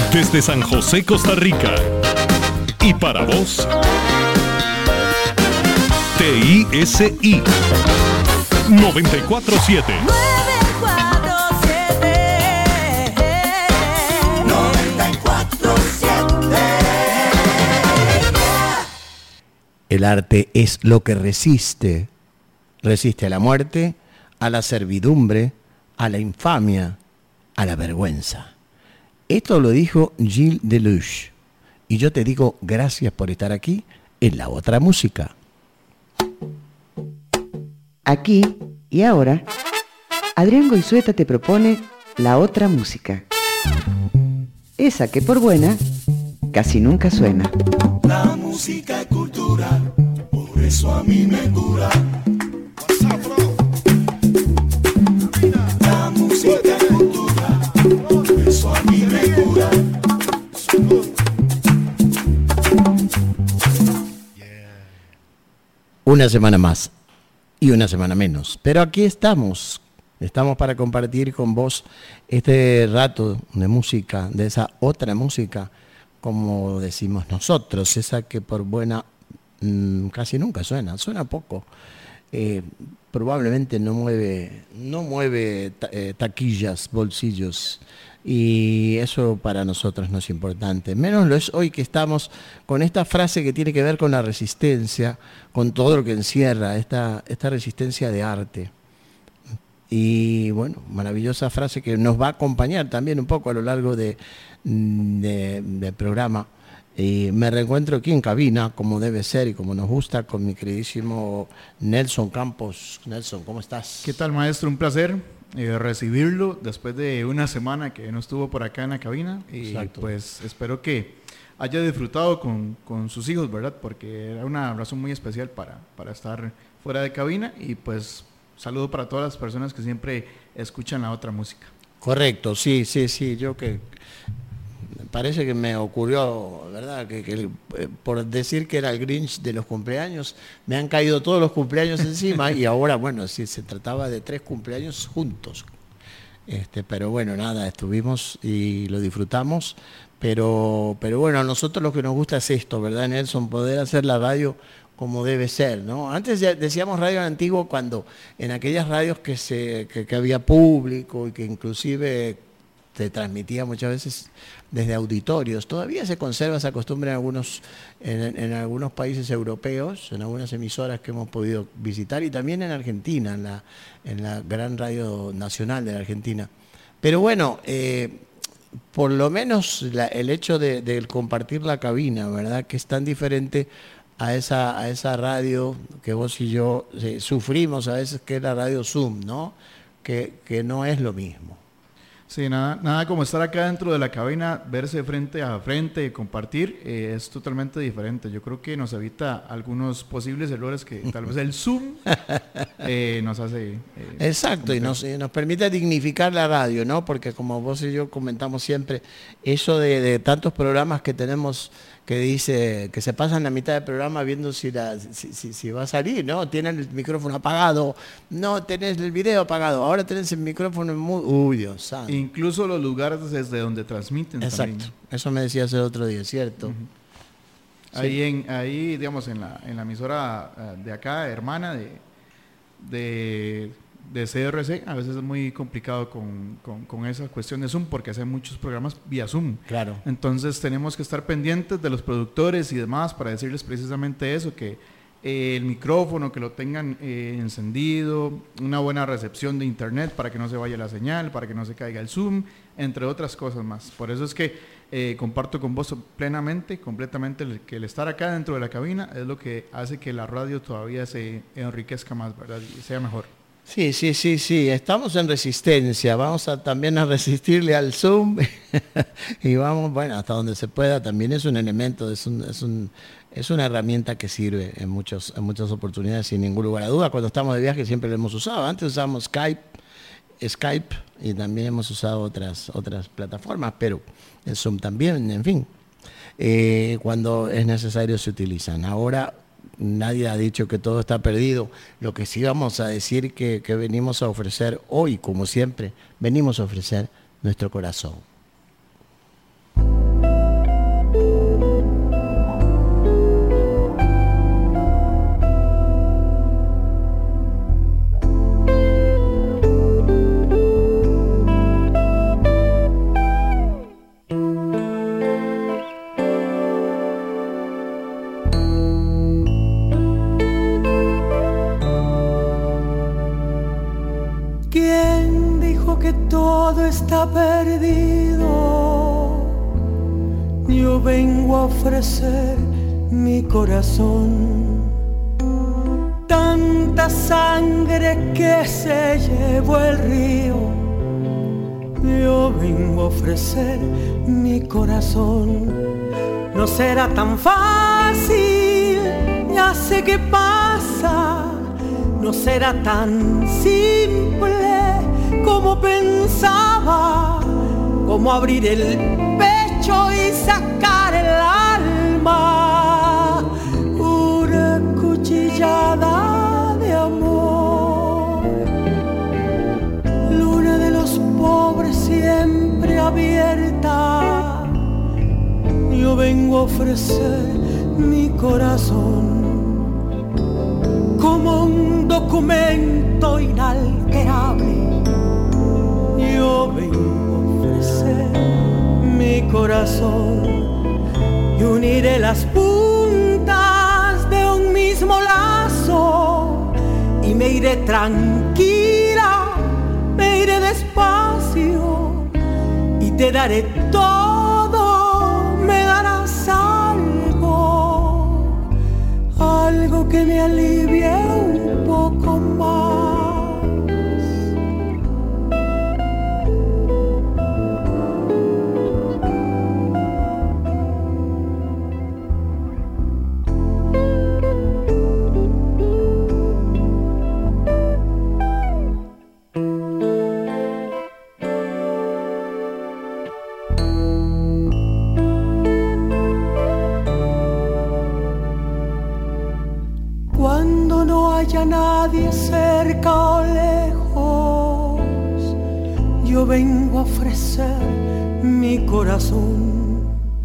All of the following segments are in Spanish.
Desde San José, Costa Rica. Y para vos, TISI 94.7. El arte es lo que resiste. Resiste a la muerte, a la servidumbre, a la infamia, a la vergüenza. Esto lo dijo Gilles Deleuze. Y yo te digo gracias por estar aquí en La Otra Música. Aquí y ahora, Adrián Goizueta te propone La Otra Música. Esa que por buena casi nunca suena. La música es cultural, por eso a mí me cura. La música es cultural, por eso a mí me cura. Una semana más y una semana menos, pero aquí estamos para compartir con vos este rato de música, de esa otra música, como decimos nosotros, esa que por buena casi nunca suena poco, probablemente no mueve taquillas, bolsillos, y eso para nosotros no es importante. Menos lo es hoy que estamos con esta frase que tiene que ver con la resistencia, con todo lo que encierra esta resistencia de arte. Y bueno, maravillosa frase que nos va a acompañar también un poco a lo largo del programa. Y me reencuentro aquí en cabina, como debe ser y como nos gusta, con mi queridísimo Nelson Campos. Nelson, ¿cómo estás? ¿Qué tal, maestro? Un placer recibirlo después de una semana que no estuvo por acá en la cabina. Y exacto. Pues espero que haya disfrutado con sus hijos, ¿verdad? Porque era una razón muy especial para estar fuera de cabina. Y pues saludo para todas las personas que siempre escuchan La Otra Música. Correcto, sí. Yo que parece que me ocurrió, ¿verdad? Que por decir que era el Grinch de los cumpleaños, me han caído todos los cumpleaños encima y ahora, bueno, sí, se trataba de 3 cumpleaños juntos. Pero bueno, nada, estuvimos y lo disfrutamos, pero bueno, a nosotros lo que nos gusta es esto, ¿verdad, Nelson? Poder hacer la radio como debe ser, ¿no? Antes ya decíamos radio antiguo cuando en aquellas radios que había público y que inclusive se transmitía muchas veces desde auditorios. Todavía se conserva esa costumbre en algunos países europeos, en algunas emisoras que hemos podido visitar y también en Argentina, en la gran radio nacional de la Argentina. Pero bueno, por lo menos el hecho de compartir la cabina, ¿verdad? Que es tan diferente a esa radio que vos y yo sufrimos a veces, que es la radio Zoom, ¿no? Que no es lo mismo. Sí, nada como estar acá dentro de la cabina, verse frente a frente, compartir, es totalmente diferente. Yo creo que nos evita algunos posibles errores que tal vez el Zoom nos hace... Exacto, y nos permite dignificar la radio, ¿no? Porque como vos y yo comentamos siempre, eso de tantos programas que tenemos que dice que se pasan la mitad del programa viendo si va a salir, ¿no? Tienen el micrófono apagado, no tenés el video apagado, ahora tenés el micrófono uy, Dios santo. Incluso los lugares desde donde transmiten. Exacto, también. Eso me decías el otro día, ¿cierto? Uh-huh. Sí. Ahí, digamos, en la emisora de acá, hermana de CRC, a veces es muy complicado con esa cuestión de Zoom, porque hacen muchos programas vía Zoom. Claro. Entonces tenemos que estar pendientes de los productores y demás para decirles precisamente eso, que el micrófono, que lo tengan encendido, una buena recepción de internet para que no se vaya la señal, para que no se caiga el Zoom, entre otras cosas más. Por eso es que comparto con vos plenamente, completamente, que el estar acá dentro de la cabina es lo que hace que la radio todavía se enriquezca más, ¿verdad? Y sea mejor. Sí, estamos en resistencia, vamos también a resistirle al Zoom y vamos, bueno, hasta donde se pueda, también es un elemento, es una herramienta que sirve en muchas oportunidades, sin ningún lugar a duda. Cuando estamos de viaje siempre lo hemos usado, antes usábamos Skype y también hemos usado otras plataformas, pero el Zoom también, en fin, cuando es necesario se utilizan. Ahora nadie ha dicho que todo está perdido. Lo que sí vamos a decir que venimos a ofrecer hoy, como siempre, venimos a ofrecer nuestro corazón. perdido, yo vengo a ofrecer mi corazón. Tanta sangre que se llevó el río, yo vengo a ofrecer mi corazón. No será tan fácil, ya sé qué pasa. No será tan simple como pensaba, como abrir el pecho y sacar el alma. Una cuchillada de amor. Luna de los pobres siempre abierta, yo vengo a ofrecer mi corazón como un documento inalterable. Yo vengo a ofrecer mi corazón y uniré las puntas de un mismo lazo y me iré tranquila, me iré despacio y te daré todo, me darás algo que me alivie un poco más. Nadie cerca o lejos, yo vengo a ofrecer mi corazón.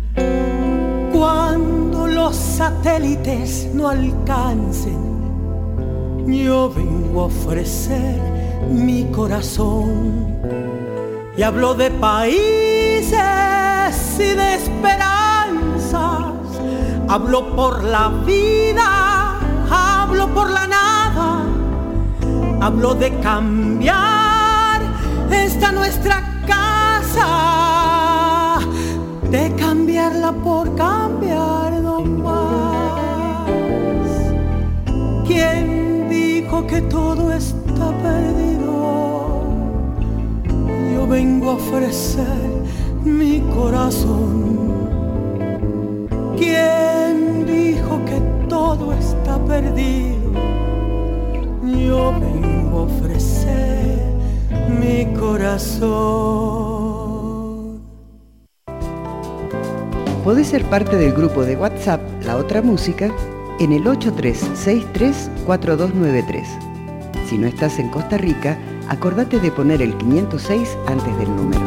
Cuando los satélites no alcancen, yo vengo a ofrecer mi corazón. Y hablo de países y de esperanzas, hablo por la vida, hablo por la nada. Hablo de cambiar esta nuestra casa, de cambiarla por cambiar no más. ¿Quién dijo que todo está perdido? Yo vengo a ofrecer mi corazón. ¿Quién dijo que todo está perdido? Yo vengo a ofrecer mi corazón. Podés ser parte del grupo de WhatsApp La Otra Música en el 83634293. Si no estás en Costa Rica, acordate de poner el 506 antes del número.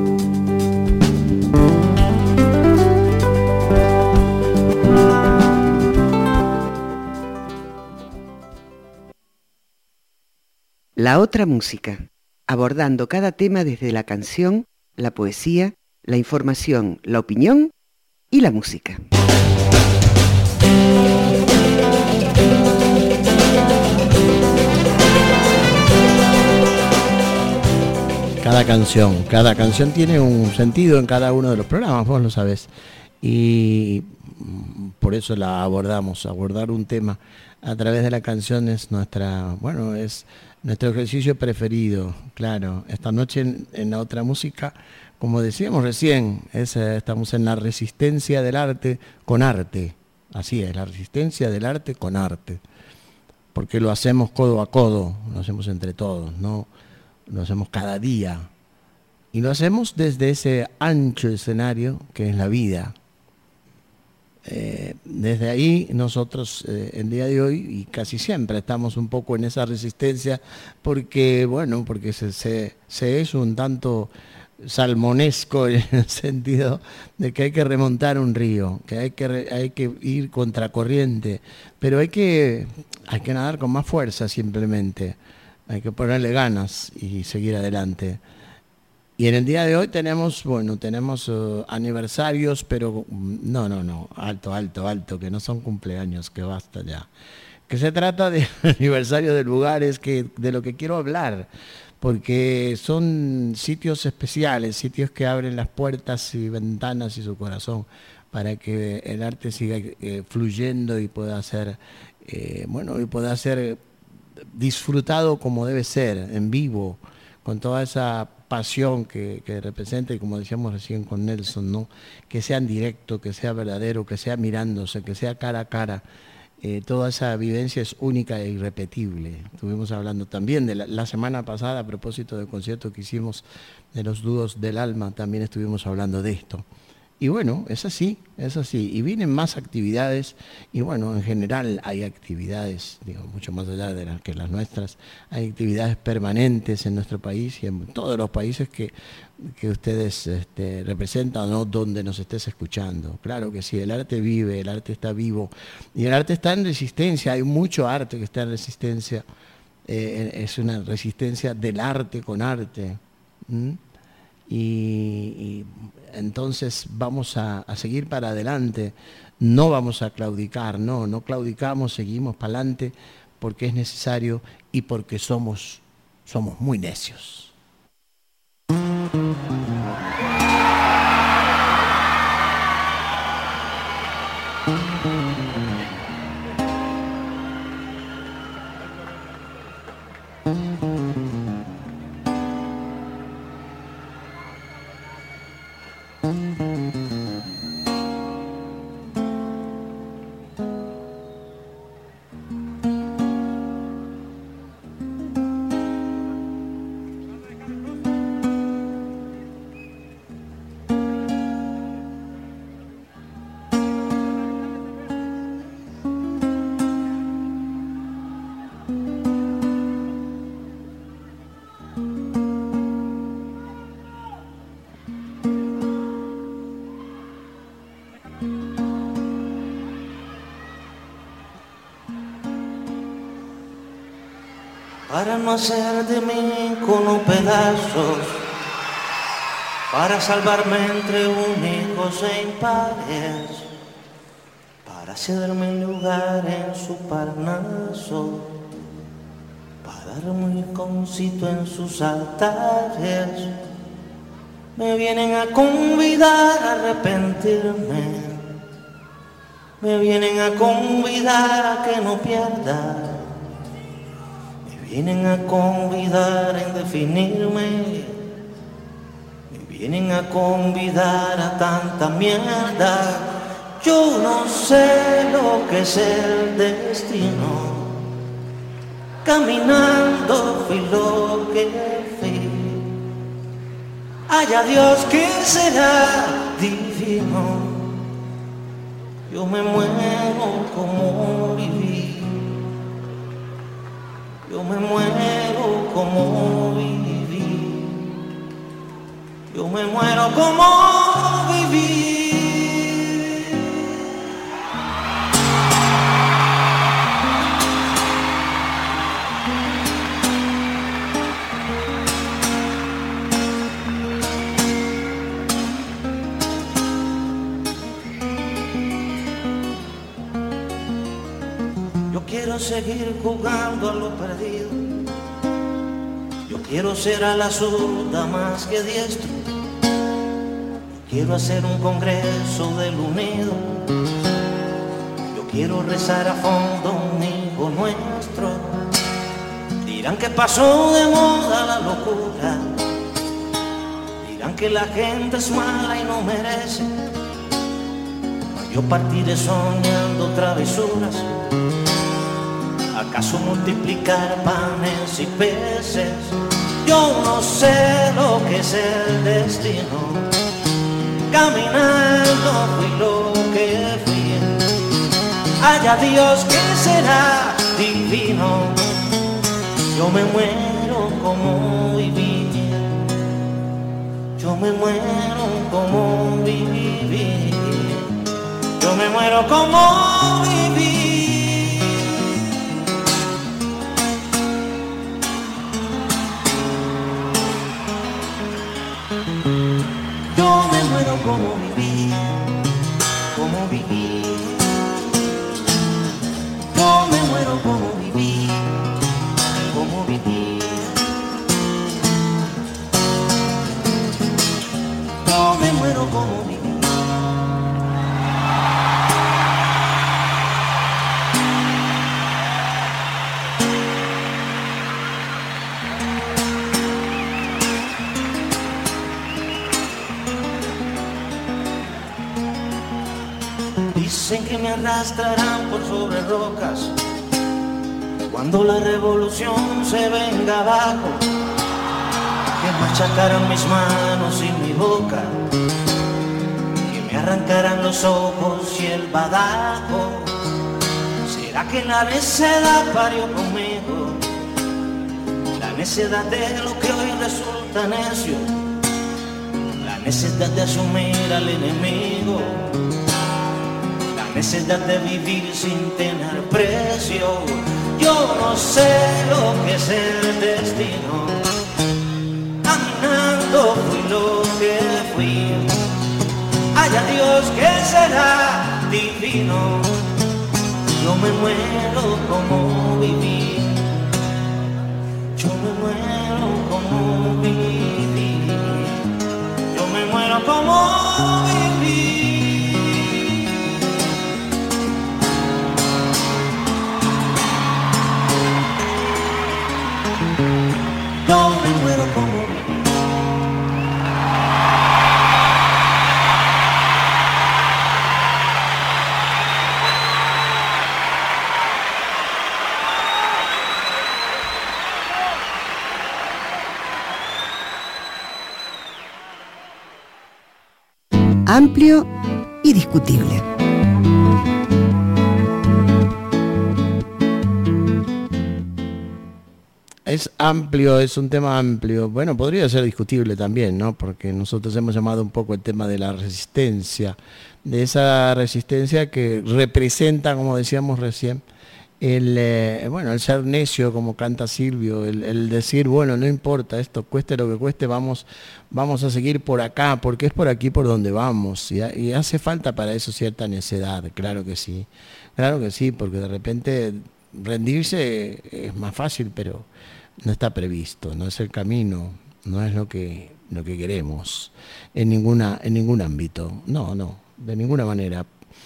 La Otra Música, abordando cada tema desde la canción, la poesía, la información, la opinión y la música. Cada canción tiene un sentido en cada uno de los programas, vos lo sabés. Y por eso la abordamos. Abordar un tema a través de la canción es es nuestro ejercicio preferido, claro. Esta noche en La Otra Música, como decíamos recién, estamos en la resistencia del arte con arte. Así es, la resistencia del arte con arte. Porque lo hacemos codo a codo, lo hacemos entre todos, ¿no? Lo hacemos cada día. Y lo hacemos desde ese ancho escenario que es la vida. Desde ahí nosotros el día de hoy y casi siempre estamos un poco en esa resistencia porque se es un tanto salmonesco en el sentido de que hay que remontar un río, que hay que ir contracorriente, pero hay que nadar con más fuerza simplemente, hay que ponerle ganas y seguir adelante. Y en el día de hoy tenemos aniversarios, pero no, alto, que no son cumpleaños, que basta ya. Que se trata de aniversarios de lugares de lo que quiero hablar. porque son sitios especiales, sitios que abren las puertas y ventanas y su corazón para que el arte siga fluyendo y pueda ser, y pueda ser disfrutado como debe ser, en vivo, con toda esa pasión que representa, y como decíamos recién con Nelson, ¿no? Que sea en directo, que sea verdadero, que sea mirándose, que sea cara a cara. Toda esa vivencia es única e irrepetible. Estuvimos hablando también de la semana pasada, a propósito del concierto que hicimos de los dúos del alma, también estuvimos hablando de esto. Y bueno, es así. Y vienen más actividades, y bueno, en general hay actividades, digo, mucho más allá de las que las nuestras, hay actividades permanentes en nuestro país y en todos los países que ustedes representan, ¿no? Donde nos estés escuchando. Claro que sí, el arte vive, el arte está vivo, y el arte está en resistencia, hay mucho arte que está en resistencia, es una resistencia del arte con arte. Y entonces vamos a seguir para adelante, no vamos a claudicar, no claudicamos, seguimos para adelante porque es necesario y porque somos muy necios. Para no hacer de mí con pedazos, para salvarme entre únicos e impares, para cederme un lugar en su Parnaso, para darme un iconcito en sus altares. Me vienen a convidar a arrepentirme, me vienen a convidar a que no pierda. Vienen a convidar en definirme, me vienen a convidar a tanta mierda. Yo no sé lo que es el destino, caminando fui lo que fui. Haya Dios que será divino, yo me muero como viví. Yo me muero como viví, yo me muero como viví. Yo quiero seguir jugando a lo perdido. Yo quiero ser a la zurda más que diestro. Yo quiero hacer un congreso del unido. Yo quiero rezar a fondo un hijo nuestro. Dirán que pasó de moda la locura. Dirán que la gente es mala y no merece. Yo partiré soñando travesuras. ¿Acaso multiplicar panes y peces? Yo no sé lo que es el destino. Caminando fui lo que fui. Haya Dios que será divino. Yo me muero como viví. Yo me muero como viví. Yo me muero como viví. Yo me muero como viví, como viví. Yo me muero como viví, como viví. Dicen que me arrastrarán por sobre rocas cuando la revolución se venga abajo, que machacarán mis manos y mi boca, que me arrancarán los ojos y el badajo. ¿Será que la necedad parió conmigo? La necedad de lo que hoy resulta necio, la necedad de asumir al enemigo, la necedad de vivir sin tener precio. Yo no sé lo que es el destino, caminando fui lo que fui. Haya Dios que será divino. Yo me muero como viví, yo me muero como viví, yo me muero como viví. Yo me muero como viví. Amplio y discutible. Es amplio, es un tema amplio. Bueno, podría ser discutible también, ¿no? Porque nosotros hemos llamado un poco el tema de la resistencia, de esa resistencia que representa, como decíamos recién, el ser necio, como canta Silvio, el decir, bueno, no importa esto, cueste lo que cueste, vamos a seguir por acá, porque es por aquí por donde vamos, y hace falta para eso cierta necedad, claro que sí, porque de repente rendirse es más fácil, pero no está previsto, no es el camino, no es lo que queremos en ningún ámbito, no, de ninguna manera.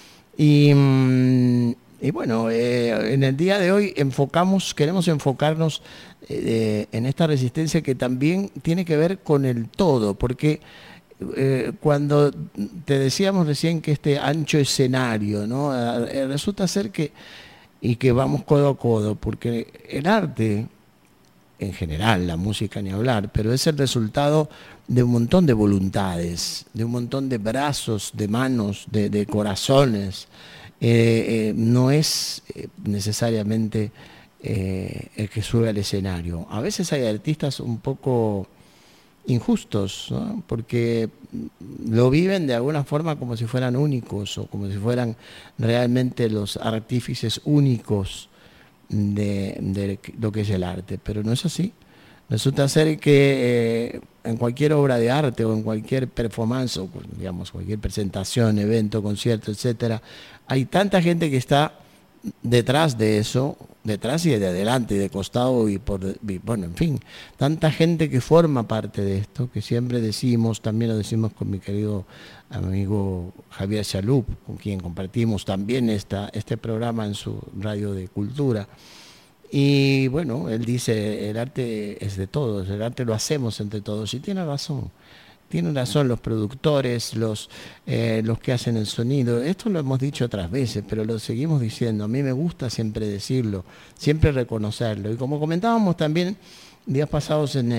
Y bueno, en el día de hoy queremos enfocarnos en esta resistencia que también tiene que ver con el todo, porque cuando te decíamos recién que este ancho escenario, ¿no? Resulta ser que vamos codo a codo, porque el arte, en general, la música ni hablar, pero es el resultado de un montón de voluntades, de un montón de brazos, de manos, de corazones. No es necesariamente el que sube al escenario. A veces hay artistas un poco injustos, ¿no? Porque lo viven de alguna forma como si fueran únicos o como si fueran realmente los artífices únicos de lo que es el arte, pero no es así. Resulta ser que en cualquier obra de arte o en cualquier performance, o digamos cualquier presentación, evento, concierto, etcétera, hay tanta gente que está detrás de eso, detrás y de adelante y de costado bueno, en fin, tanta gente que forma parte de esto, que siempre decimos, también lo decimos con mi querido amigo Javier Chalup, con quien compartimos también este programa en su radio de cultura. Y bueno, él dice, el arte es de todos, el arte lo hacemos entre todos, y tiene razón los productores, los que hacen el sonido. Esto lo hemos dicho otras veces, pero lo seguimos diciendo. A mí me gusta siempre decirlo, siempre reconocerlo. Y como comentábamos también días pasados en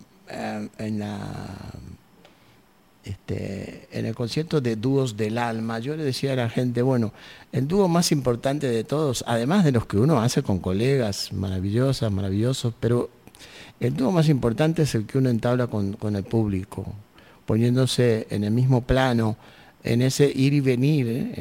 el concierto de Dúos del Alma, yo le decía a la gente, bueno, el dúo más importante de todos, además de los que uno hace con colegas maravillosos, pero el dúo más importante es el que uno entabla con el público, poniéndose en el mismo plano, en ese ir y venir,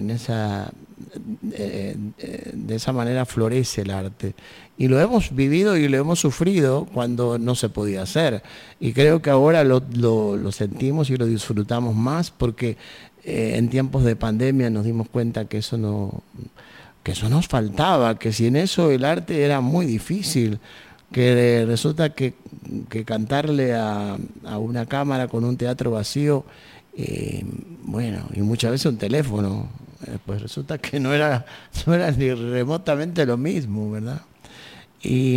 de esa manera florece el arte. Y lo hemos vivido y lo hemos sufrido cuando no se podía hacer. Y creo que ahora lo sentimos y lo disfrutamos más porque en tiempos de pandemia nos dimos cuenta que eso nos faltaba, que sin eso el arte era muy difícil, que resulta que cantarle a una cámara con un teatro vacío, bueno, y muchas veces un teléfono, pues resulta que no era ni remotamente lo mismo, ¿verdad? Y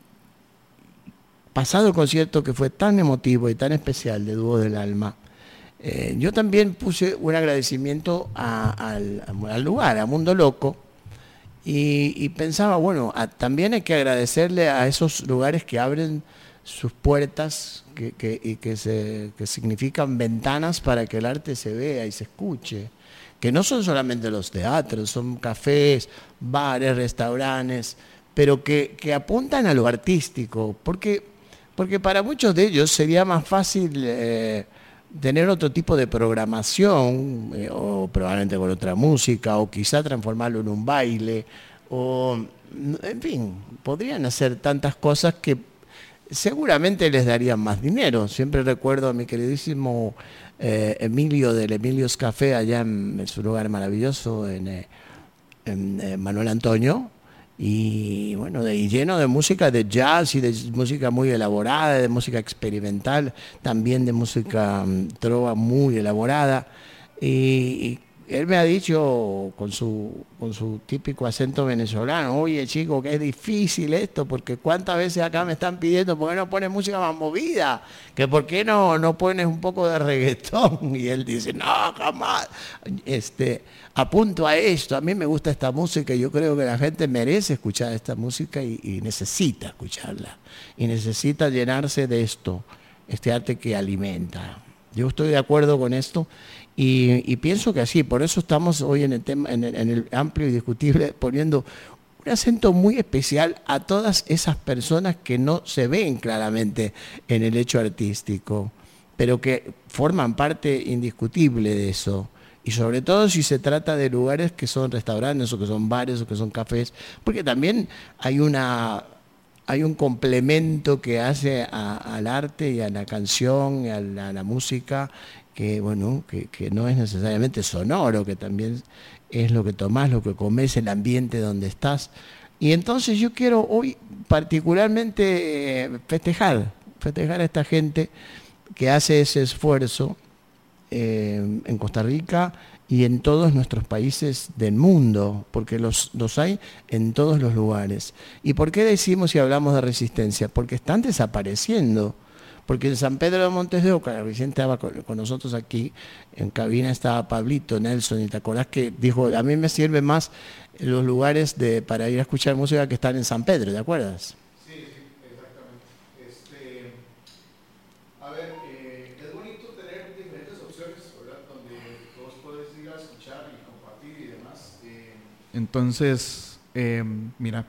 pasado el concierto que fue tan emotivo y tan especial de Dúo del Alma, yo también puse un agradecimiento al lugar, a Mundo Loco, y pensaba, bueno, también hay que agradecerle a esos lugares que abren sus puertas que significan ventanas para que el arte se vea y se escuche, que no son solamente los teatros, son cafés, bares, restaurantes, pero que apuntan a lo artístico, porque para muchos de ellos sería más fácil tener otro tipo de programación, o probablemente con otra música, o quizá transformarlo en un baile, o en fin, podrían hacer tantas cosas que seguramente les darían más dinero. Siempre recuerdo a mi queridísimo Emilio del Emilio's Café, allá en su lugar maravilloso, en Manuel Antonio, y bueno, y lleno de música de jazz y de música muy elaborada, de música experimental, también de música trova muy elaborada, y él me ha dicho con su típico acento venezolano: oye chico, que es difícil esto, porque cuántas veces acá me están pidiendo por qué no pones música más movida, que por qué no pones un poco de reggaetón, y él dice: no, jamás, apunto a esto, a mí me gusta esta música y yo creo que la gente merece escuchar esta música y necesita escucharla, y necesita llenarse de esto, este arte que alimenta. Yo estoy de acuerdo con esto. Y pienso que así, por eso estamos hoy en el tema, en el amplio y discutible, poniendo un acento muy especial a todas esas personas que no se ven claramente en el hecho artístico, pero que forman parte indiscutible de eso. Y sobre todo si se trata de lugares que son restaurantes, o que son bares, o que son cafés, porque también hay un complemento que hace al arte y a la canción y a la música, que bueno, que no es necesariamente sonoro, que también es lo que tomás, lo que comés, el ambiente donde estás. Y entonces yo quiero hoy particularmente festejar a esta gente que hace ese esfuerzo en Costa Rica y en todos nuestros países del mundo, porque los hay en todos los lugares. ¿Y por qué decimos y hablamos de resistencia? Porque están desapareciendo. Porque en San Pedro de Montes de Oca, recién estaba con nosotros aquí, en cabina estaba Pablito Nelson, y te acordás que dijo: a mí me sirven más los lugares para ir a escuchar música que están en San Pedro, ¿te acuerdas? Sí, exactamente. A ver, es bonito tener diferentes opciones, ¿verdad? Donde todos puedes ir a escuchar y compartir y demás. Entonces, mira,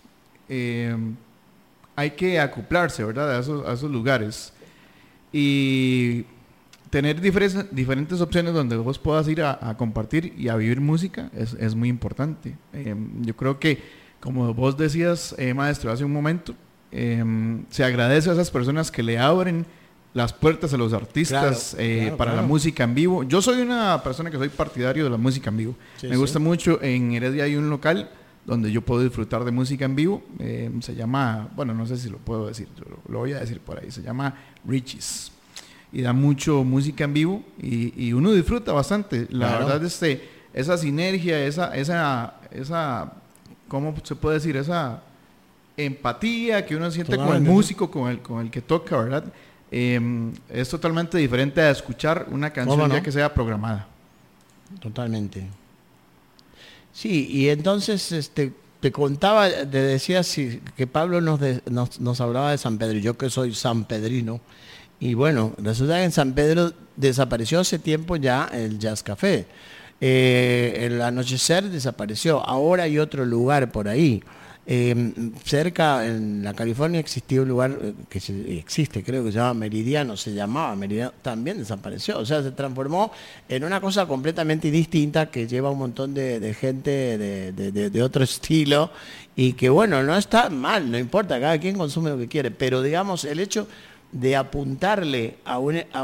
hay que acoplarse, ¿verdad?, a esos lugares y tener diferentes opciones donde vos puedas ir a compartir y a vivir música es muy importante. Yo creo que, como vos decías, maestro, hace un momento, se agradece a esas personas que le abren las puertas a los artistas, para la música en vivo. Yo soy una persona que soy partidario de la música en vivo. Sí, me gusta mucho. En Heredia hay un local donde yo puedo disfrutar de música en vivo. Se llama, bueno, no sé si lo puedo decir, lo voy a decir por ahí, se llama Richie's, y da mucho música en vivo y uno disfruta bastante. La verdad, esa sinergia, esa ¿cómo se puede decir? Esa empatía que uno siente con el músico, con el que toca, ¿verdad? Es totalmente diferente a escuchar una canción ya que sea programada. Totalmente. Sí, y entonces te contaba, te decía que Pablo nos hablaba de San Pedro, y yo que soy sanpedrino, y bueno, resulta que en San Pedro desapareció hace tiempo ya el Jazz Café. El Anochecer desapareció, ahora hay otro lugar por ahí. Cerca, en la California, existía un lugar que existe, creo que se llama Meridiano, también desapareció, o sea, se transformó en una cosa completamente distinta que lleva un montón de gente de otro estilo, y que bueno, no está mal, no importa, cada quien consume lo que quiere, pero digamos, el hecho de apuntarle a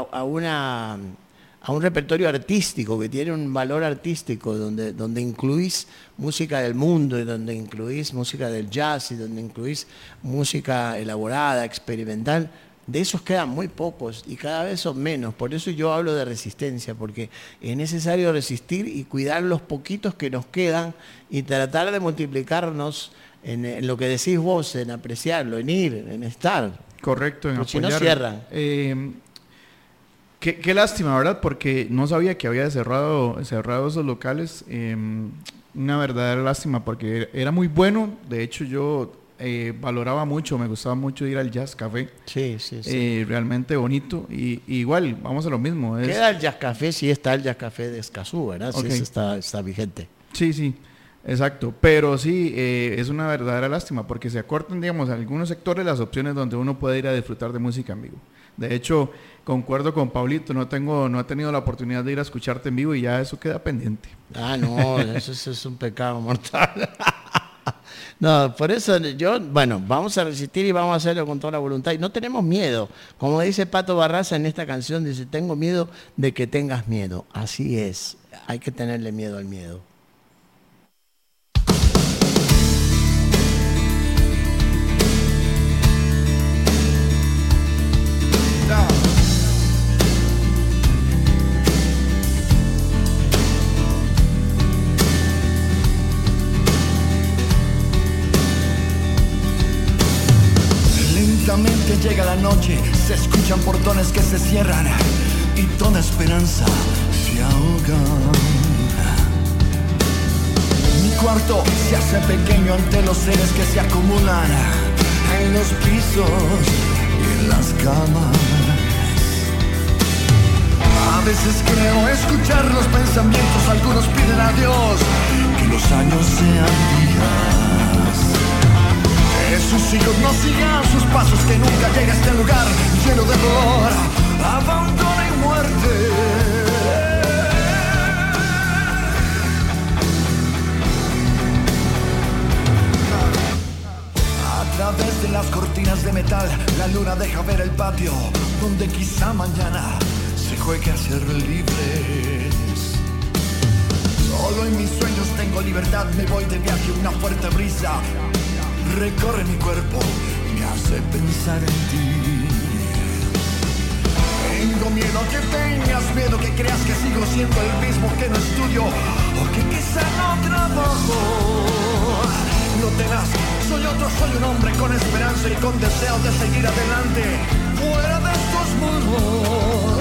un repertorio artístico que tiene un valor artístico, donde incluís música del mundo, y donde incluís música del jazz, y donde incluís música elaborada, experimental, de esos quedan muy pocos y cada vez son menos. Por eso yo hablo de resistencia, porque es necesario resistir y cuidar los poquitos que nos quedan y tratar de multiplicarnos en lo que decís vos, en apreciarlo, en ir, en estar. Correcto, en porque apoyar. Si no cierran. Qué lástima, ¿verdad? Porque no sabía que había cerrado esos locales. Una verdadera lástima porque era muy bueno. De hecho, yo valoraba mucho, me gustaba mucho ir al Jazz Café. Sí. Realmente bonito. Y igual, vamos a lo mismo. Queda el Jazz Café, sí está el Jazz Café de Escazú, ¿verdad? Sí, Okay. está vigente. Sí, exacto. Pero sí, es una verdadera lástima porque se acortan, digamos, algunos sectores las opciones donde uno puede ir a disfrutar de música en vivo. De hecho, concuerdo con Pablito, no he tenido la oportunidad de ir a escucharte en vivo y ya eso queda pendiente. No, eso es un pecado mortal. No, por eso vamos a resistir y vamos a hacerlo con toda la voluntad. Y no tenemos miedo. Como dice Pato Barraza en esta canción, dice, tengo miedo de que tengas miedo. Así es, hay que tenerle miedo al miedo. Lentamente llega la noche, se escuchan portones que se cierran y toda esperanza se ahoga. Mi cuarto se hace pequeño ante los seres que se acumulan en los pisos y en las camas. A veces creo escuchar los pensamientos, algunos piden a Dios que los años sean días. Que sus hijos no sigan sus pasos, que nunca llegue a este lugar lleno de dolor, abandono y muerte. A través de las cortinas de metal, la luna deja ver el patio, donde quizá mañana se juegue a ser libres. Solo en mis sueños tengo libertad, me voy de viaje, una fuerte brisa recorre mi cuerpo, me hace pensar en ti. Tengo miedo que tengas miedo, que creas que sigo siendo el mismo, que no estudio o que quizá no trabajo. No temas, soy un hombre con esperanza y con deseo de seguir adelante, fuera de estos muros.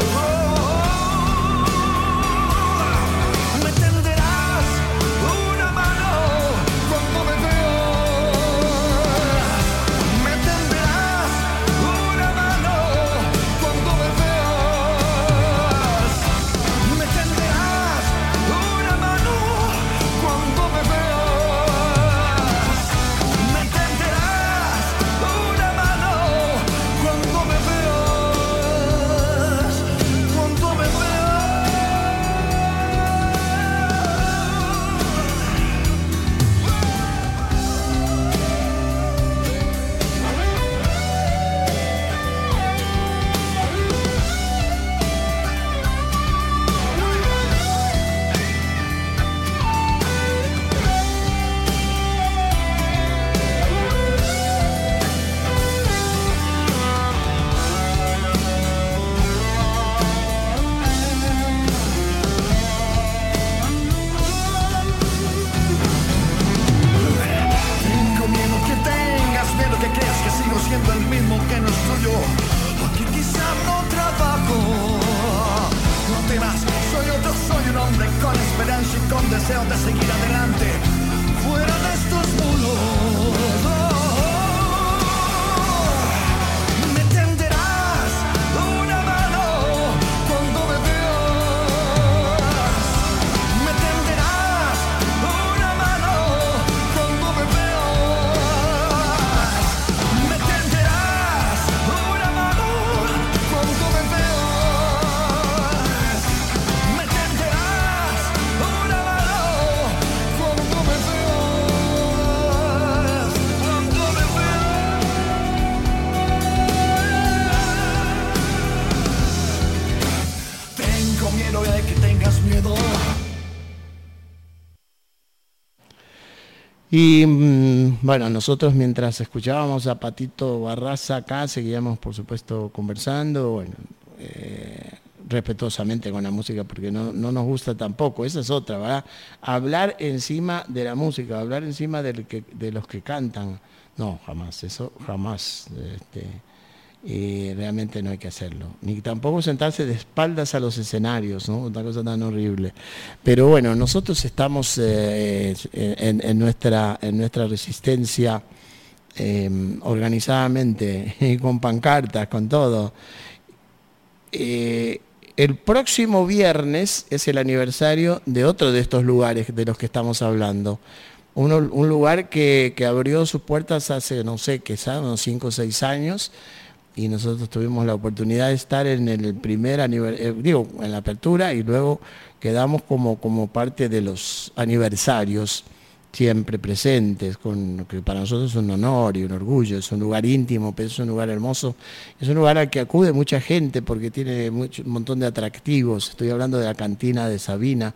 Me tenderás una mano cuando me veas. Me tenderás una mano cuando me veas. Me tenderás una mano cuando me veas. Me tenderás una mano cuando me veas. Cuando me veas. Tengo miedo que tengas miedo, que creas que sigo siendo el mismo, que no es tuyo, o que quizá no trabajo. No temas, soy un hombre con esperanza y con deseo de seguir adelante, fuera de estos muros. Me tenderás una mano cuando me veas. Me tenderás una mano cuando me veas. Me tenderás una mano cuando me veas. Me tenderás una mano cuando me veas. Cuando me veas. Tengo miedo de que tengas miedo. Y nosotros mientras escuchábamos a Patito Barraza acá, seguíamos por supuesto conversando, respetuosamente con la música, porque no nos gusta tampoco, esa es otra, ¿verdad? Hablar encima de la música, hablar encima de los que cantan, no, jamás, eso jamás. y realmente no hay que hacerlo. Ni tampoco sentarse de espaldas a los escenarios, ¿no? Una cosa tan horrible. Pero bueno, nosotros estamos en nuestra resistencia organizadamente, con pancartas, con todo. El próximo viernes es el aniversario de otro de estos lugares de los que estamos hablando. Un lugar que abrió sus puertas hace, no sé, quizás unos 5 o 6 años, y nosotros tuvimos la oportunidad de estar en el primer aniversario, en la apertura, y luego quedamos como parte de los aniversarios siempre presentes, que para nosotros es un honor y un orgullo. Es un lugar íntimo, pero es un lugar hermoso, es un lugar al que acude mucha gente porque tiene un montón de atractivos. Estoy hablando de la cantina de Sabina,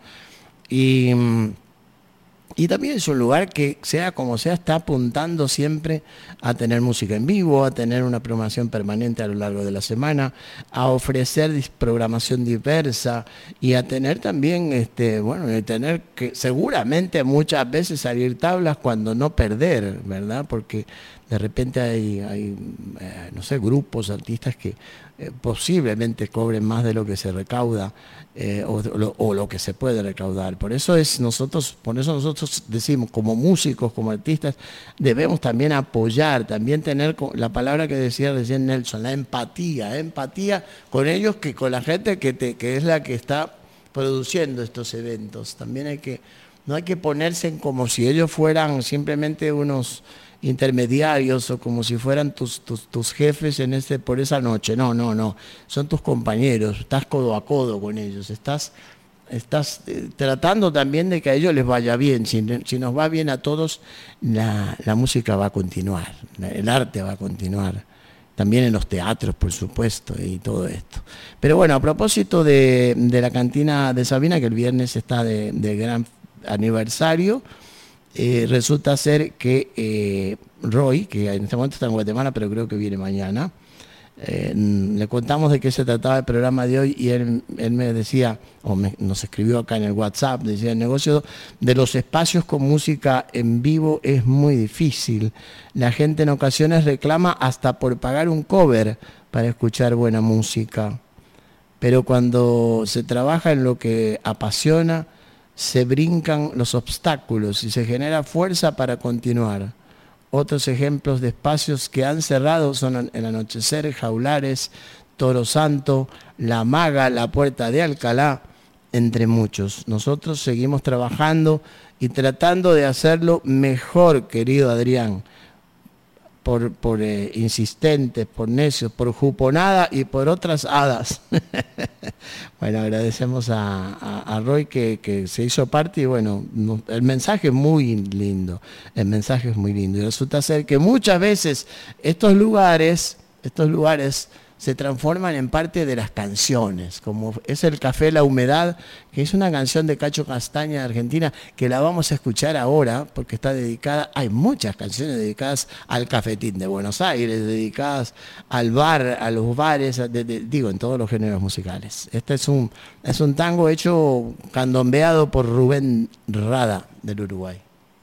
y también es un lugar que, sea como sea, está apuntando siempre a tener música en vivo, a tener una programación permanente a lo largo de la semana, a ofrecer programación diversa y a tener también, tener que seguramente muchas veces salir tablas cuando no perder, ¿verdad? Porque de repente hay no sé, grupos, artistas que posiblemente cobren más de lo que se recauda o lo que se puede recaudar. Por eso nosotros decimos, como músicos, como artistas, debemos también apoyar, también tener la palabra que decía recién Nelson, la empatía con ellos, con la gente que es la que está produciendo estos eventos. También no hay que ponerse como si ellos fueran simplemente unos intermediarios o como si fueran tus jefes por esa noche. No, son tus compañeros, estás codo a codo con ellos, estás tratando también de que a ellos les vaya bien. Si nos va bien a todos, la música va a continuar, el arte va a continuar, también en los teatros, por supuesto, y todo esto. Pero bueno, a propósito de la cantina de Sabina, que el viernes está de gran aniversario, resulta ser que Roy, que en este momento está en Guatemala, pero creo que viene mañana, le contamos de qué se trataba el programa de hoy, y él me decía, nos escribió acá en el WhatsApp, decía: el negocio de los espacios con música en vivo es muy difícil. La gente en ocasiones reclama hasta por pagar un cover para escuchar buena música. Pero cuando se trabaja en lo que apasiona, se brincan los obstáculos y se genera fuerza para continuar. Otros ejemplos de espacios que han cerrado son El Anochecer, Jaulares, Toro Santo, La Maga, La Puerta de Alcalá, entre muchos. Nosotros seguimos trabajando y tratando de hacerlo mejor, querido Adrián, por insistentes, por necios, por juponada y por otras hadas. Bueno, agradecemos a Roy que se hizo parte, y bueno, el mensaje es muy lindo, y resulta ser que muchas veces estos lugares se transforman en parte de las canciones, como es el Café La Humedad, que es una canción de Cacho Castaña de Argentina, que la vamos a escuchar ahora, porque está dedicada, hay muchas canciones dedicadas al cafetín de Buenos Aires, dedicadas al bar, a los bares, en todos los géneros musicales. Este es un tango hecho, candombeado por Rubén Rada, del Uruguay.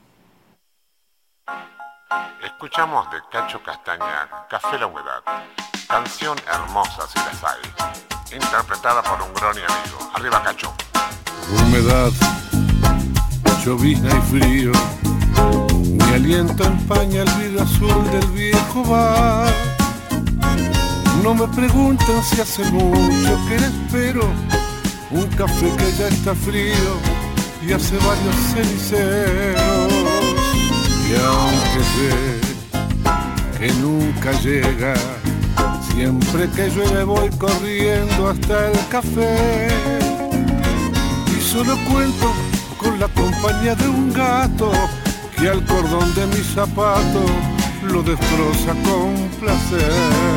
Escuchamos de Cacho Castaña, Café La Humedad. Canción hermosa si las hay, interpretada por un gran amigo. Arriba, Cacho. Humedad, llovizna y frío, mi aliento empaña el vidrio azul del viejo bar. No me pregunten si hace mucho que espero un café que ya está frío y hace varios ceniceros. Y aunque sé que nunca llega, siempre que llueve voy corriendo hasta el café, y solo cuento con la compañía de un gato que al cordón de mi zapato lo destroza con placer.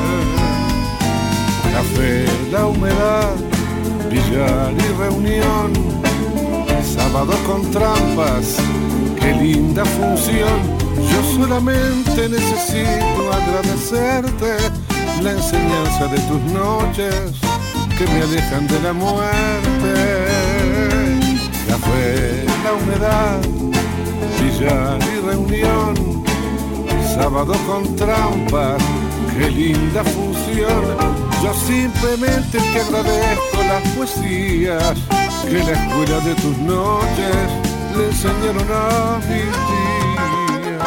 Café La Humedad, billar y reunión, sábado con trampas, qué linda función. Yo solamente necesito agradecerte la enseñanza de tus noches que me alejan de la muerte. Café La Humedad, billar y reunión, sábado con trampas, qué linda fusión. Yo simplemente te agradezco las poesías que la escuela de tus noches le enseñaron a mis días.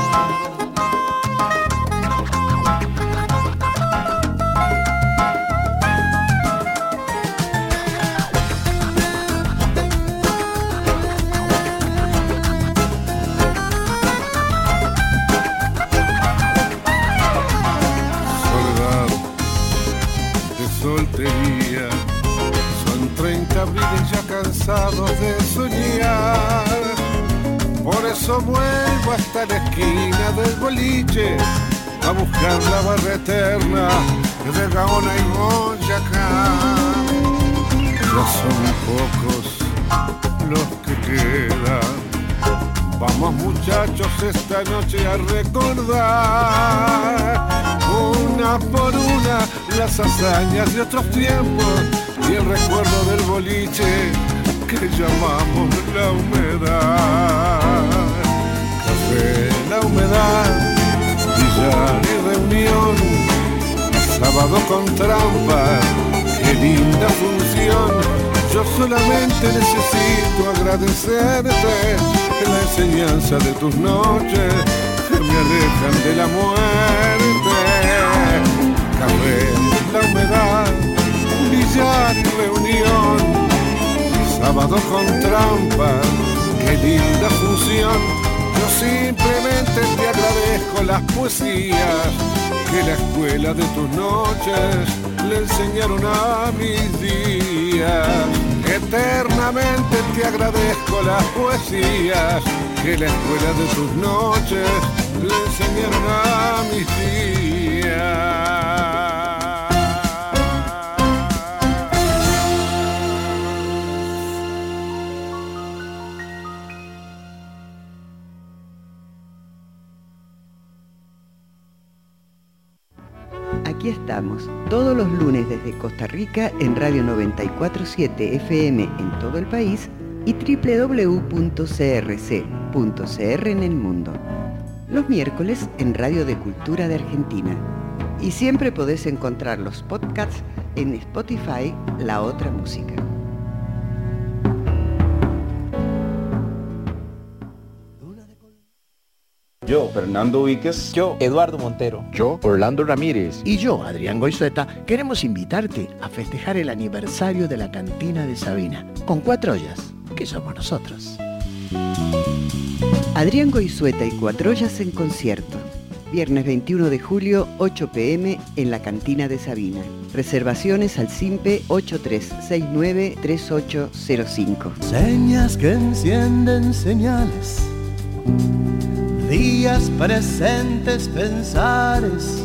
Soltería, son 30 abriles ya cansados de soñar. Por eso vuelvo hasta la esquina del boliche a buscar la barra eterna de Gaona y Boyacá. Ya son pocos los que quedan. Vamos muchachos esta noche a recordar una por una las hazañas de otros tiempos y el recuerdo del boliche que llamamos la humedad. Café, la humedad, billar y reunión, sábado con trampa, qué linda función. Yo solamente necesito agradecerte la enseñanza de tus noches que me alejan de la muerte. Café, la humedad, billar y reunión, sábado con trampa, qué linda función. Yo simplemente te agradezco las poesías que la escuela de tus noches le enseñaron a mis días. Eternamente te agradezco las poesías que la escuela de tus noches le enseñaron a mis días. Aquí estamos, todos los lunes desde Costa Rica en Radio 94.7 FM en todo el país y www.crc.cr en el mundo. Los miércoles en Radio de Cultura de Argentina. Y siempre podés encontrar los podcasts en Spotify, La Otra Música. Yo, Fernando Víquez. Yo, Eduardo Montero. Yo, Orlando Ramírez. Y yo, Adrián Goizueta, queremos invitarte a festejar el aniversario de la Cantina de Sabina, con 4 ollas, que somos nosotros. Adrián Goizueta y 4 ollas en concierto. Viernes 21 de julio, 8 p.m. en la Cantina de Sabina. Reservaciones al SIMPE 8369-3805. Señas que encienden señales, días presentes pensares.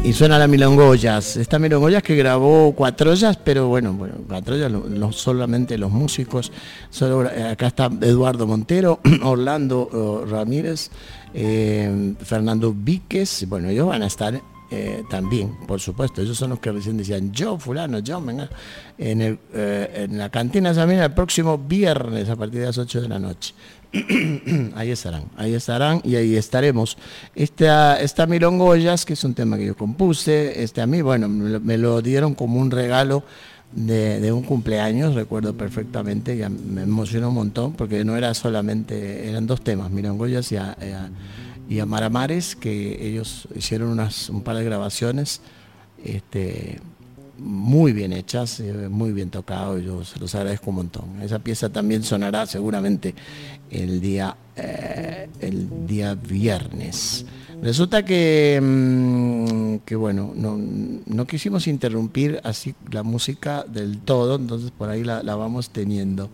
y suena la Milongoyas. Esta Milongoyas que grabó Cuatrollas, pero bueno, Cuatrollas no solamente los músicos, acá está Eduardo Montero, Orlando Ramírez, Fernando Víquez, bueno, ellos van a estar también, por supuesto, ellos son los que recién decían, yo fulano, yo venga, en la cantina también el próximo viernes a partir de las 8 de la noche. Ahí estarán y ahí estaremos. Esta Milongoyas, que es un tema que yo compuse, a mí, bueno, me lo dieron como un regalo de un cumpleaños, recuerdo perfectamente, ya me emocionó un montón, porque no era solamente, eran 2 temas, Milongoyas y Amaramares, que ellos hicieron un par de grabaciones muy bien hechas, muy bien tocado, y yo se los agradezco un montón. Esa pieza también sonará seguramente el día viernes. Resulta que bueno, no quisimos interrumpir así la música del todo, entonces por ahí la vamos teniendo.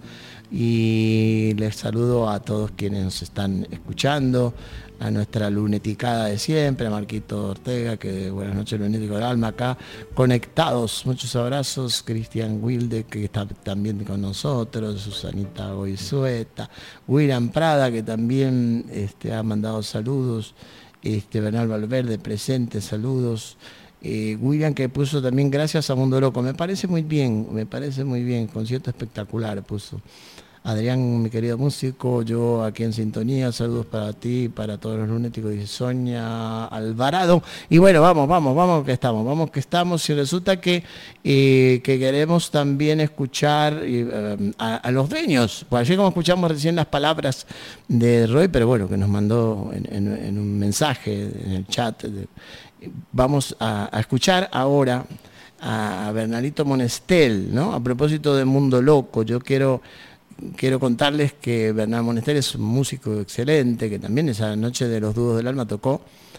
Y les saludo a todos quienes nos están escuchando, a nuestra luneticada de siempre, a Marquito Ortega, que buenas noches, lunético del alma, acá conectados, muchos abrazos, Cristian Wilde, que está también con nosotros, Susanita Goizueta, William Prada, que también ha mandado saludos, Bernal Valverde presente, saludos. William, que puso también gracias a Mundo Loco, me parece muy bien, concierto espectacular puso. Adrián, mi querido músico, yo aquí en sintonía, saludos para ti, para todos los lunéticos, dice Sonia Alvarado. Y bueno, vamos que estamos, y resulta que queremos también escuchar a los dueños, pues así como escuchamos recién las palabras de Roy, pero bueno, que nos mandó en un mensaje, en el chat. Vamos a escuchar ahora a Bernardito Monestel, ¿no? A propósito de Mundo Loco, yo quiero contarles que Bernal Monestel es un músico excelente, que también esa noche de los Dúos del Alma tocó,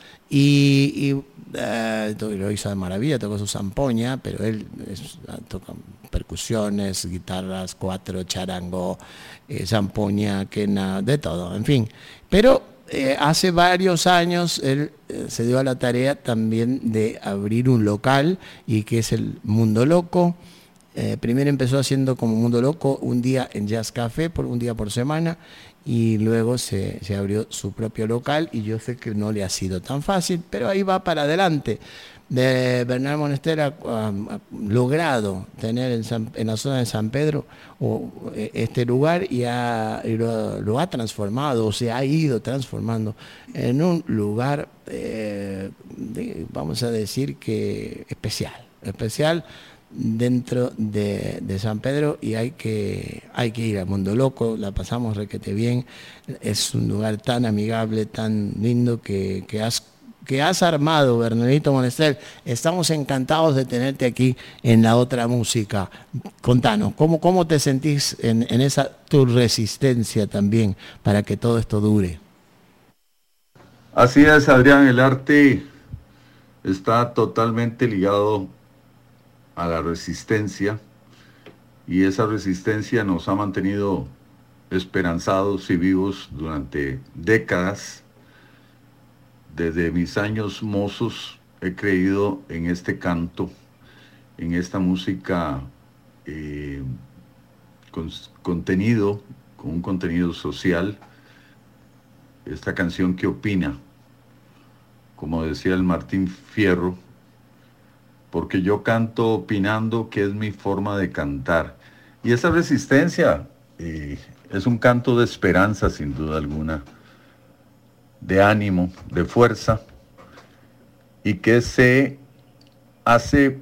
y lo hizo de maravilla, tocó su zampoña, pero él toca percusiones, guitarras, cuatro, charango, zampoña, quena, de todo, en fin. Pero hace varios años él se dio a la tarea también de abrir un local, y que es el Mundo Loco. Primero empezó haciendo como Mundo Loco un día en Jazz Café, un día por semana, y luego se abrió su propio local, y yo sé que no le ha sido tan fácil, pero ahí va para adelante. Bernal Monestel ha logrado tener en la zona de San Pedro este lugar, y lo ha transformado, o se ha ido transformando en un lugar, vamos a decir que especial dentro de San Pedro, y hay que ir al Mundo Loco, la pasamos requete bien, es un lugar tan amigable, tan lindo que has armado, Bernardito Monestel. Estamos encantados de tenerte aquí en La Otra Música. Contanos, ¿cómo te sentís en esa tu resistencia también para que todo esto dure? Así es, Adrián, el arte está totalmente ligado a la resistencia, y esa resistencia nos ha mantenido esperanzados y vivos durante décadas. Desde mis años mozos he creído en este canto, en esta música con un contenido social, esta canción que opina, como decía el Martín Fierro, porque yo canto opinando, que es mi forma de cantar. Y esa resistencia es un canto de esperanza, sin duda alguna, de ánimo, de fuerza, y que se hace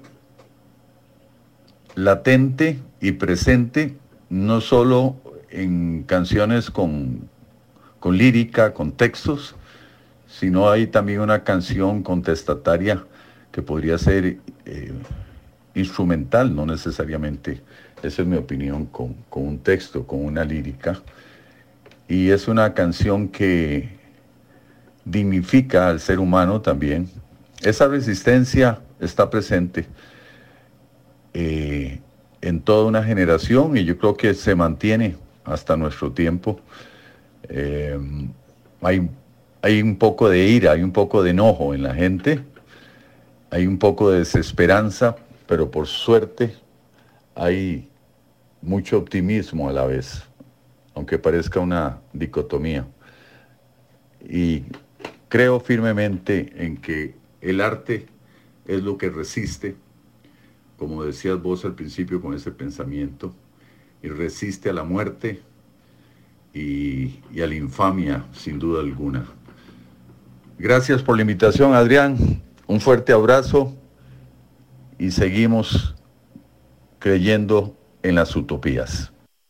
latente y presente, no solo en canciones con lírica, con textos, sino hay también una canción contestataria que podría ser instrumental, no necesariamente, esa es mi opinión, con un texto, con una lírica, y es una canción que dignifica al ser humano también. Esa resistencia está presente en toda una generación, y yo creo que se mantiene hasta nuestro tiempo. Hay un poco de ira, hay un poco de enojo en la gente, hay un poco de desesperanza, pero por suerte hay mucho optimismo a la vez, aunque parezca una dicotomía. Y creo firmemente en que el arte es lo que resiste, como decías vos al principio con ese pensamiento, y resiste a la muerte y a la infamia, sin duda alguna. Gracias por la invitación, Adrián. Un fuerte abrazo y seguimos creyendo en las utopías.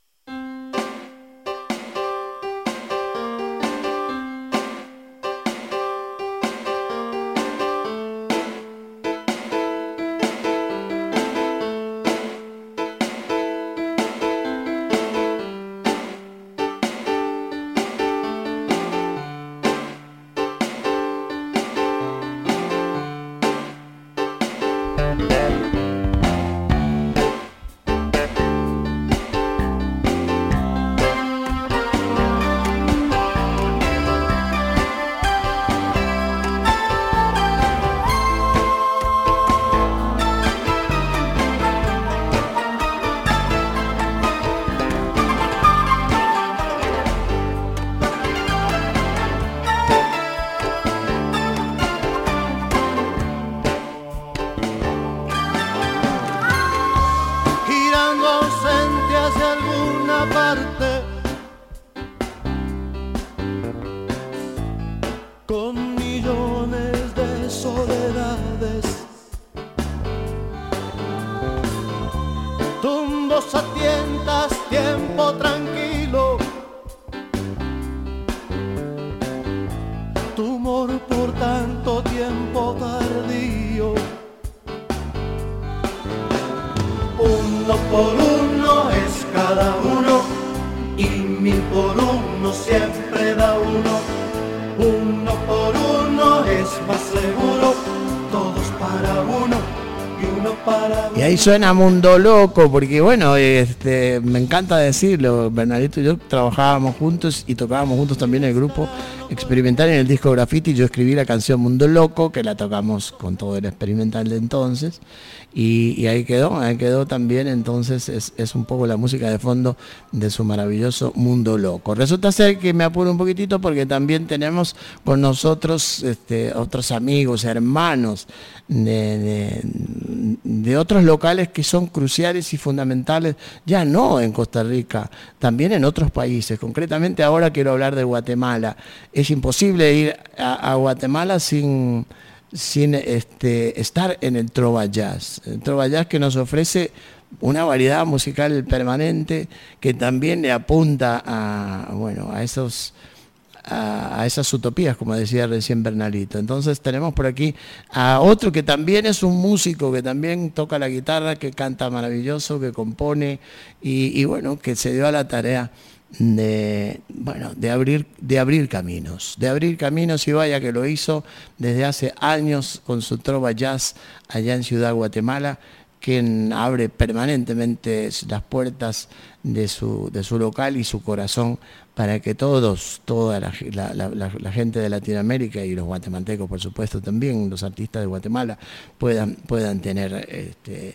Suena Mundo Loco, porque bueno, me encanta decirlo, Bernardito y yo trabajábamos juntos y tocábamos juntos también el grupo Experimental en el disco Graffiti. Yo escribí la canción Mundo Loco, que la tocamos con todo el Experimental de entonces, y ahí quedó también. Entonces es un poco la música de fondo de su maravilloso Mundo Loco. Resulta ser que me apuro un poquitito porque también tenemos con nosotros otros amigos, hermanos de otros locales que son cruciales y fundamentales, ya no en Costa Rica, también en otros países. Concretamente ahora quiero hablar de Guatemala. Es imposible ir a Guatemala sin estar en el Trova Jazz. El Trova Jazz, que nos ofrece una variedad musical permanente, que también le apunta a esas utopías, como decía recién Bernalito. Entonces tenemos por aquí a otro que también es un músico, que también toca la guitarra, que canta maravilloso, que compone y bueno, que se dio a la tarea de abrir caminos, y vaya que lo hizo desde hace años con su Trova Jazz allá en Ciudad Guatemala, quien abre permanentemente las puertas de su local y su corazón para que toda la gente de Latinoamérica y los guatemaltecos, por supuesto, también los artistas de Guatemala puedan tener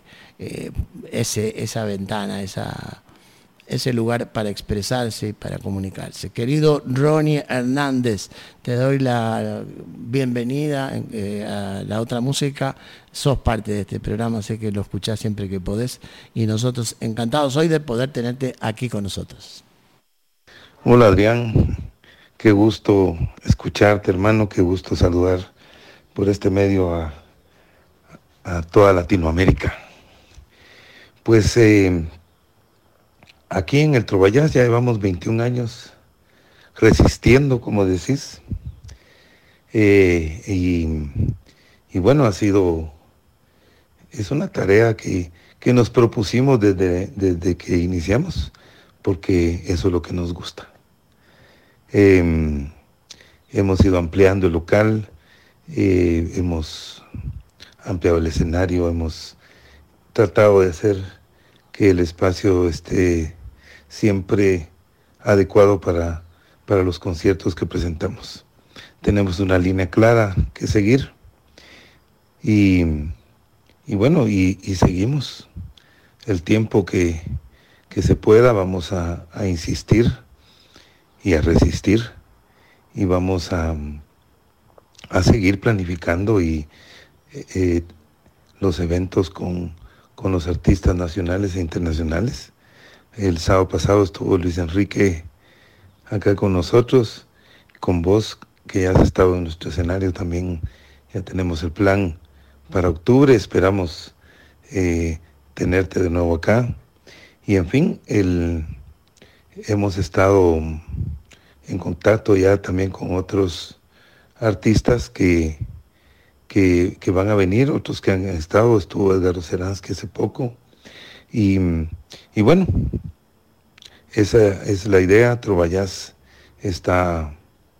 esa ventana, ese lugar para expresarse y para comunicarse. Querido Ronnie Hernández, te doy la bienvenida a La Otra Música. Sos parte de este programa, sé que lo escuchás siempre que podés y nosotros encantados hoy de poder tenerte aquí con nosotros. Hola Adrián, qué gusto escucharte, hermano, qué gusto saludar por este medio a toda Latinoamérica. Pues aquí en el Trova Jazz ya llevamos 21 años resistiendo, como decís, y bueno, es una tarea que nos propusimos desde que iniciamos, porque eso es lo que nos gusta. Hemos ido ampliando el local, hemos ampliado el escenario, hemos tratado de hacer que el espacio esté siempre adecuado para los conciertos que presentamos. Tenemos una línea clara que seguir Y bueno, y seguimos. El tiempo que se pueda vamos a insistir y a resistir, y vamos a seguir planificando y los eventos con los artistas nacionales e internacionales. El sábado pasado estuvo Luis Enrique acá con nosotros, con vos, que ya has estado en nuestro escenario también. Ya tenemos el plan para octubre, esperamos tenerte de nuevo acá. Y en fin, hemos estado en contacto ya también con otros artistas que van a venir, otros que han estado. Estuvo Edgardo Seransky hace poco. Y bueno, esa es la idea. Trovajazz está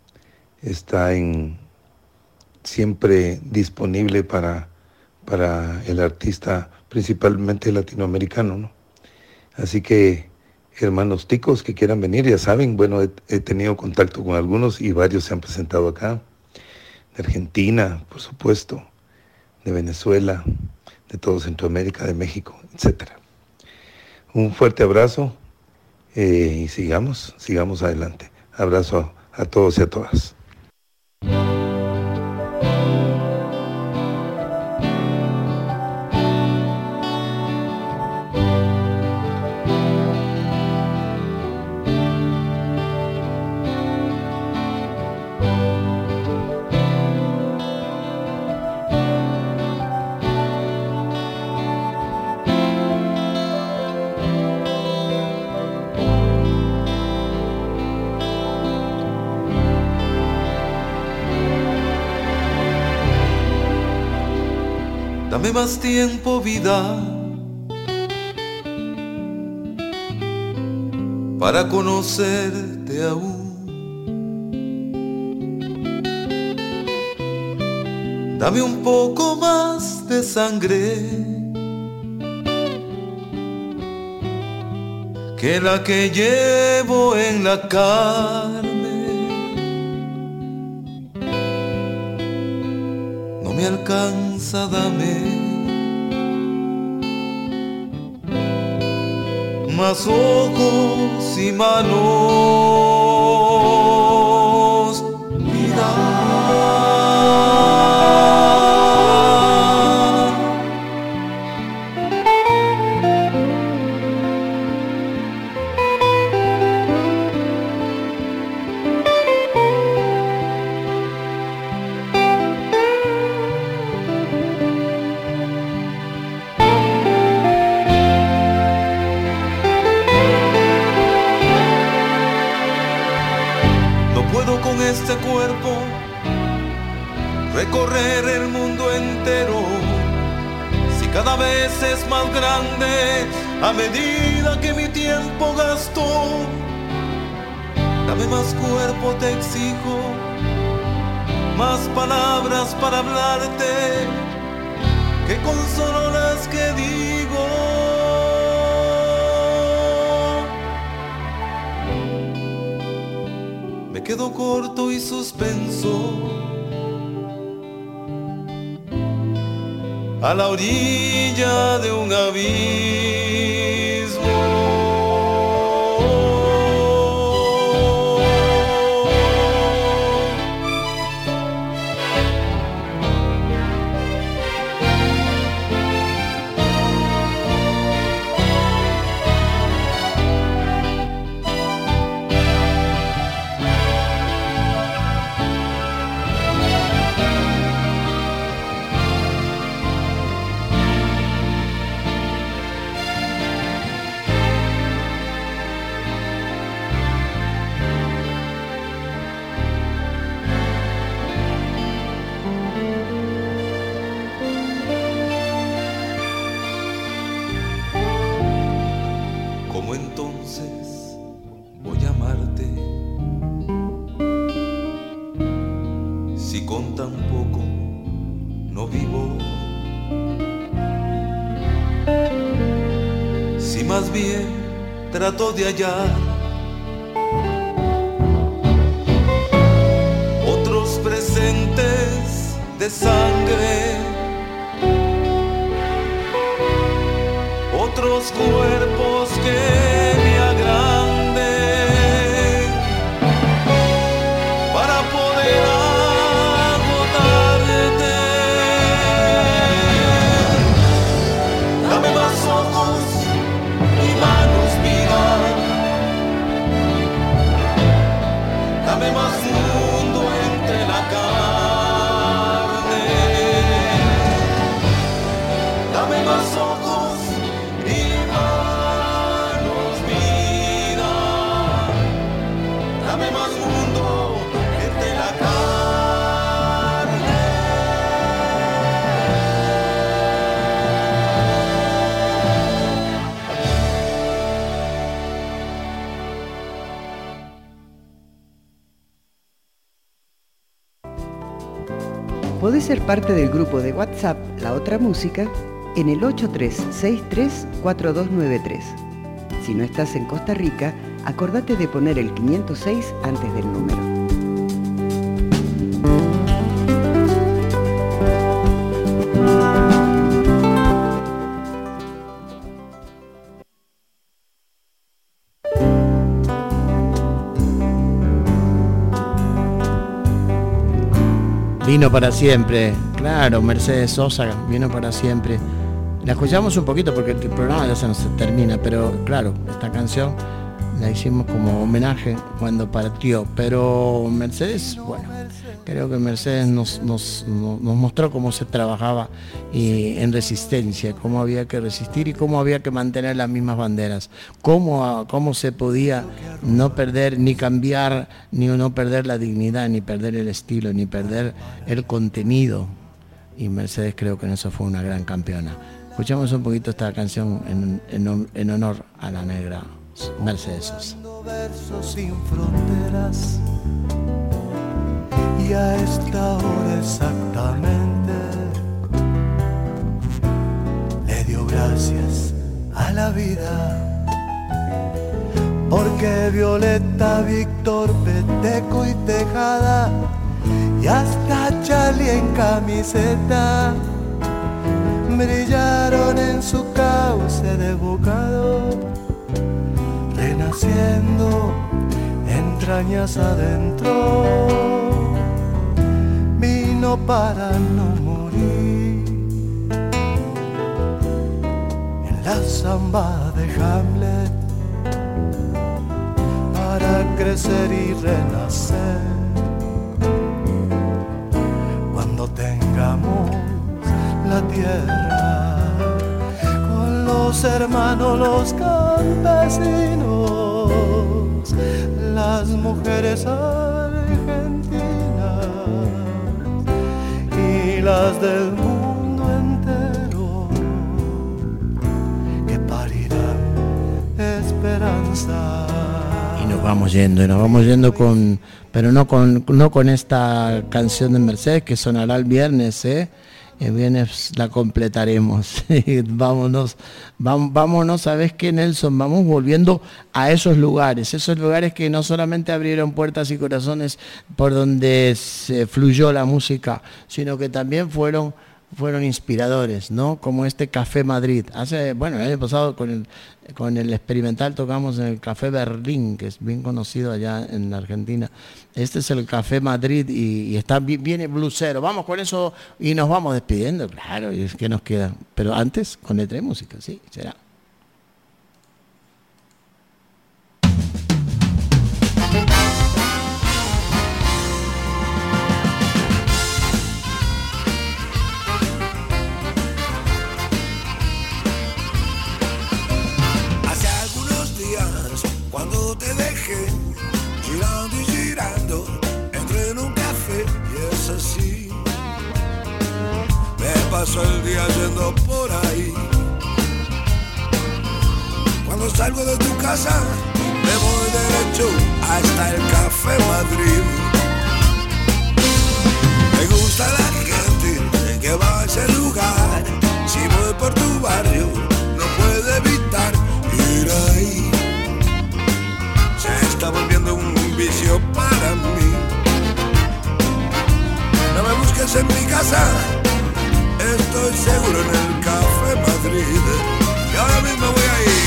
siempre disponible para el artista, principalmente latinoamericano, ¿no? Así que, hermanos ticos que quieran venir, ya saben, bueno, he tenido contacto con algunos y varios se han presentado acá, de Argentina, por supuesto, de Venezuela, de todo Centroamérica, de México, etc. Un fuerte abrazo y sigamos adelante. Abrazo a todos y a todas. Dame más tiempo, vida, para conocerte aún. Dame un poco más de sangre que la que llevo en la carne. No me alcanza, dame más ojos y manos, vida. Este cuerpo recorrer el mundo entero, si cada vez es más grande a medida que mi tiempo gasto. Dame más cuerpo, te exijo, más palabras para hablarte que con solo las que digo. Me quedo corto y suspenso a la orilla de un abismo. Más bien trato de hallar otros presentes de sangre más mundo entre la carne. Dame más ojos y manos, vida. Dame más mundo entre la carne. Podés ser parte del grupo de WhatsApp La Otra Música en el 83634293. Si no estás en Costa Rica, acordate de poner el 506 antes del número. Vino para siempre, claro, Mercedes Sosa, vino para siempre. La escuchamos un poquito porque el programa ya se nos termina, pero claro, esta canción la hicimos como homenaje cuando partió. Pero Mercedes, bueno, creo que Mercedes nos mostró cómo se trabajaba en resistencia, cómo había que resistir y cómo había que mantener las mismas banderas, cómo se podía no perder, ni cambiar, ni no perder la dignidad, ni perder el estilo, ni perder el contenido. Y Mercedes creo que en eso fue una gran campeona. Escuchamos un poquito esta canción en honor a la negra Mercedes Sosa. Versos sin fronteras, y a esta hora exactamente le dio gracias a la vida, porque Violeta, Víctor, Peteco y Tejada, y hasta Charlie en camiseta, brillaron en su cauce de bocado, renaciendo entrañas adentro. Vino para no morir en la samba de Hamlet, para crecer y renacer cuando tengamos la tierra, con los hermanos, los campesinos, las mujeres argentinas y las del mundo entero, que parirán esperanza. Y nos vamos yendo pero no con esta canción de Mercedes que sonará el viernes, El viernes la completaremos. vámonos, ¿sabes qué, Nelson? Vamos volviendo a esos lugares que no solamente abrieron puertas y corazones por donde se fluyó la música, sino que también fueron inspiradores, ¿no? Como este Café Madrid. El año pasado con el experimental tocamos en el Café Berlín, que es bien conocido allá en la Argentina. Este es el Café Madrid y viene blusero. Vamos con eso y nos vamos despidiendo, claro, y es que nos queda. Pero antes, con letra y música, sí, será. Cuando te dejé girando y girando, entré en un café y es así. Me paso el día yendo por ahí. Cuando salgo de tu casa, me voy derecho hasta el Café Madrid. Me gusta la gente que va a ese lugar. Si voy por tu barrio, no puedo evitar ir ahí. Se está volviendo un vicio para mí. No me busques en mi casa, estoy seguro en el Café Madrid. Y ahora mismo voy a ir.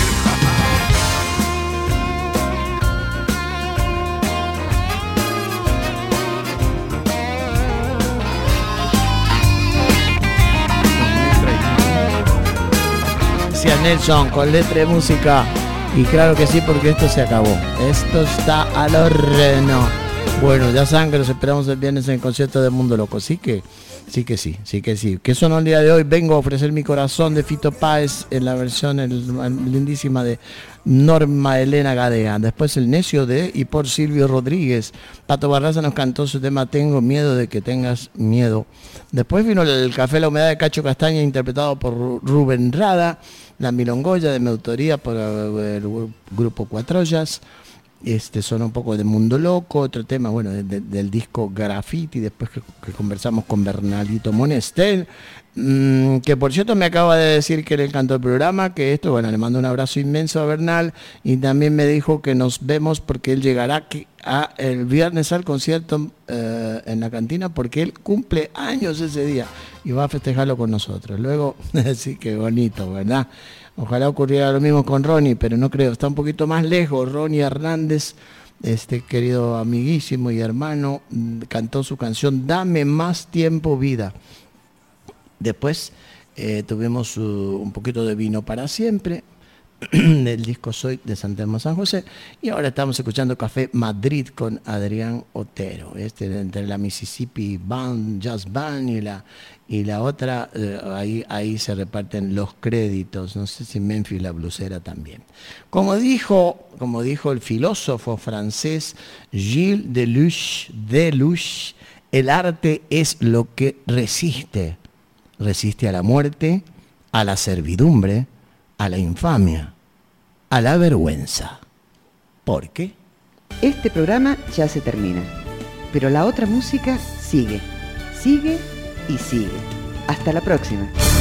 Decía Nelson, con letra de música. Y claro que sí, porque esto se acabó. Esto está al horno. Bueno, ya saben que los esperamos el viernes en el concierto de Mundo Loco. Sí. Que sonó el día de hoy. Vengo a ofrecer mi corazón de Fito Páez en la versión lindísima de Norma Elena Gadea. Después El necio de y por Silvio Rodríguez. Pato Barraza nos cantó su tema Tengo miedo de que tengas miedo. Después vino el Café La Humedad de Cacho Castaña, interpretado por Rubén Rada. La Milongoya, de mi autoría, por el grupo Cuatro Ollas. Son un poco de Mundo Loco, otro tema, bueno, del disco Graffiti, después que conversamos con Bernaldito Monestel, que por cierto me acaba de decir que le encantó el programa, que esto, bueno, le mando un abrazo inmenso a Bernal, y también me dijo que nos vemos porque él llegará el viernes al concierto en la cantina, porque él cumple años ese día y va a festejarlo con nosotros. Luego, sí, que bonito, ¿verdad? Ojalá ocurriera lo mismo con Ronnie, pero no creo, está un poquito más lejos. Ronnie Hernández, querido amiguísimo y hermano, cantó su canción Dame más tiempo vida. Después tuvimos un poquito de Vino para siempre, del disco Soy de San Telmo San José, y ahora estamos escuchando Café Madrid con Adrián Otero, entre la Mississippi Jazz Band y la otra, ahí se reparten los créditos. No sé si Memphis la Blusera también. Como dijo el filósofo francés Gilles Deleuze, el arte es lo que resiste a la muerte, a la servidumbre, a la infamia, a la vergüenza. ¿Por qué? Este programa ya se termina, pero la otra música sigue y sigue. Hasta la próxima.